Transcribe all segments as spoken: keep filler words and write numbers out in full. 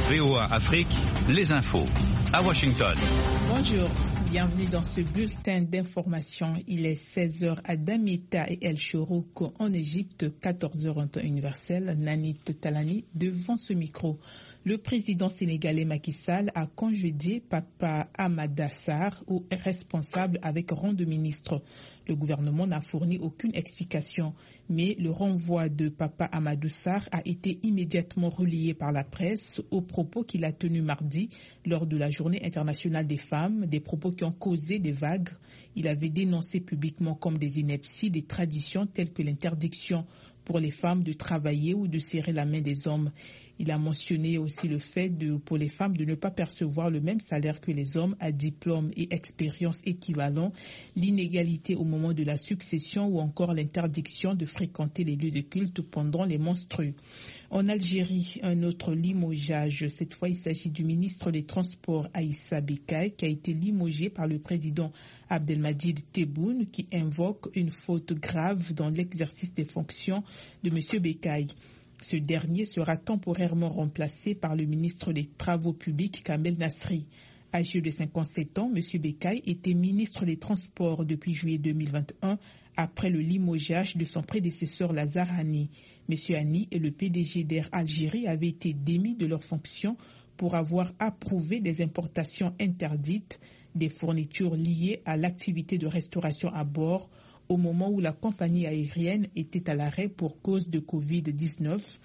V O A Afrique, les infos. À Washington. Bonjour, bienvenue dans ce bulletin d'information. Il est seize heures à Damietta et El Chourouk en Égypte, quatorze heures en temps universel. Nanit Talani devant ce micro. Le président sénégalais Macky Sall a congédié Papa Amada Sarr, ou responsable avec rang de ministre. Le gouvernement n'a fourni aucune explication, mais le renvoi de Papa Amadou Sarr a été immédiatement relayé par la presse aux propos qu'il a tenus mardi lors de la Journée internationale des femmes, des propos qui ont causé des vagues. Il avait dénoncé publiquement comme des inepties des traditions telles que l'interdiction pour les femmes de travailler ou de serrer la main des hommes. Il a mentionné aussi le fait de, pour les femmes de ne pas percevoir le même salaire que les hommes à diplôme et expérience équivalents, l'inégalité au moment de la succession ou encore l'interdiction de fréquenter les lieux de culte pendant les menstrues. En Algérie, un autre limogeage. Cette fois, il s'agit du ministre des Transports Aïssa Becaye qui a été limogé par le président Abdelmadjid Tebboune qui invoque une faute grave dans l'exercice des fonctions de M. Becaye. Ce dernier sera temporairement remplacé par le ministre des Travaux publics Kamel Nasri. Âgé de cinquante-sept ans, M. Becaye était ministre des Transports depuis juillet deux mille vingt et un après le limogeage de son prédécesseur Lazare Hani. M. Hani et le P D G d'Air Algérie avaient été démis de leurs fonctions pour avoir approuvé des importations interdites des fournitures liées à l'activité de restauration à bord au moment où la compagnie aérienne était à l'arrêt pour cause de covid dix-neuf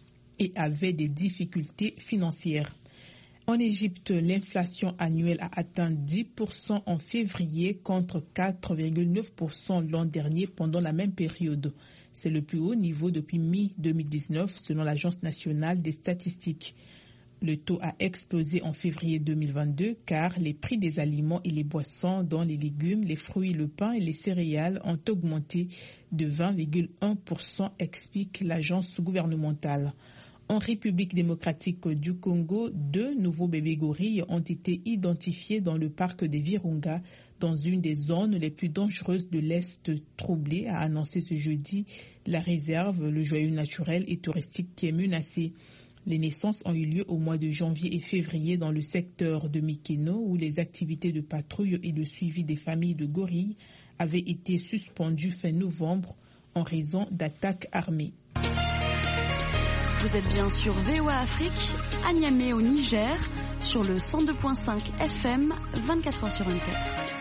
et avait des difficultés financières. En Égypte, l'inflation annuelle a atteint dix pour cent en février contre quatre virgule neuf pour cent l'an dernier pendant la même période. C'est le plus haut niveau depuis mi deux mille dix-neuf selon l'Agence nationale des statistiques. Le taux a explosé en février deux mille vingt-deux car les prix des aliments et les boissons, dont les légumes, les fruits, le pain et les céréales, ont augmenté de vingt virgule un pour cent, explique l'agence gouvernementale. En République démocratique du Congo, deux nouveaux bébés gorilles ont été identifiés dans le parc des Virunga, dans une des zones les plus dangereuses de l'Est troublée, a annoncé ce jeudi la réserve, le joyau naturel et touristique qui est menacé. Les naissances ont eu lieu au mois de janvier et février dans le secteur de Mikeno où les activités de patrouille et de suivi des familles de gorilles avaient été suspendues fin novembre en raison d'attaques armées. Vous êtes bien sur V O A Afrique, à Niamey au Niger, sur le cent deux virgule cinq F M, vingt-quatre heures sur vingt-quatre.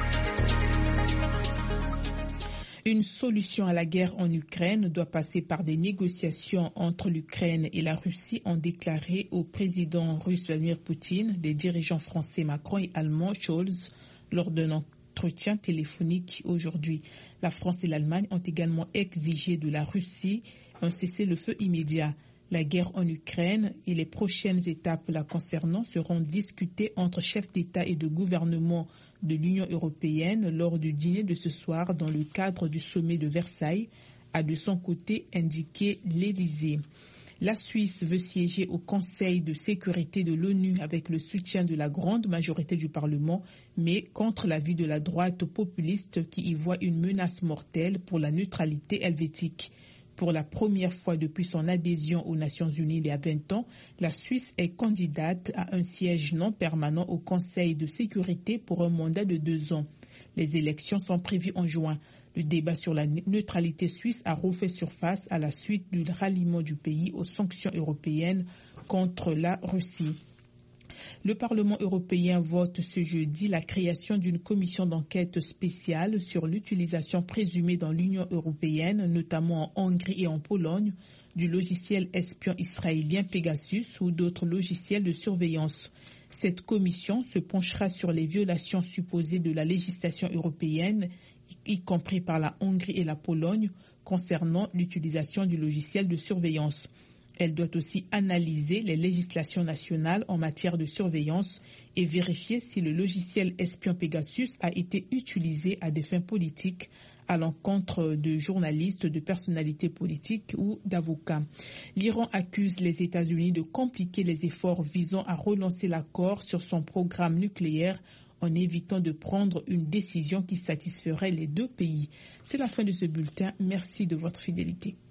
Une solution à la guerre en Ukraine doit passer par des négociations entre l'Ukraine et la Russie, ont déclaré au président russe Vladimir Poutine les dirigeants français Macron et allemand Scholz lors d'un entretien téléphonique aujourd'hui. La France et l'Allemagne ont également exigé de la Russie un cessez-le-feu immédiat. La guerre en Ukraine et les prochaines étapes la concernant seront discutées entre chefs d'État et de gouvernement de l'Union européenne lors du dîner de ce soir dans le cadre du sommet de Versailles, a de son côté indiqué l'Élysée. La Suisse veut siéger au Conseil de sécurité de l'ONU avec le soutien de la grande majorité du Parlement, mais contre l'avis de la droite populiste qui y voit une menace mortelle pour la neutralité helvétique. Pour la première fois depuis son adhésion aux Nations Unies il y a vingt ans, la Suisse est candidate à un siège non permanent au Conseil de sécurité pour un mandat de deux ans. Les élections sont prévues en juin. Le débat sur la neutralité suisse a refait surface à la suite du ralliement du pays aux sanctions européennes contre la Russie. Le Parlement européen vote ce jeudi la création d'une commission d'enquête spéciale sur l'utilisation présumée dans l'Union européenne, notamment en Hongrie et en Pologne, du logiciel espion israélien Pegasus ou d'autres logiciels de surveillance. Cette commission se penchera sur les violations supposées de la législation européenne, y compris par la Hongrie et la Pologne, concernant l'utilisation du logiciel de surveillance. Elle doit aussi analyser les législations nationales en matière de surveillance et vérifier si le logiciel espion Pegasus a été utilisé à des fins politiques à l'encontre de journalistes, de personnalités politiques ou d'avocats. L'Iran accuse les États-Unis de compliquer les efforts visant à relancer l'accord sur son programme nucléaire en évitant de prendre une décision qui satisferait les deux pays. C'est la fin de ce bulletin. Merci de votre fidélité.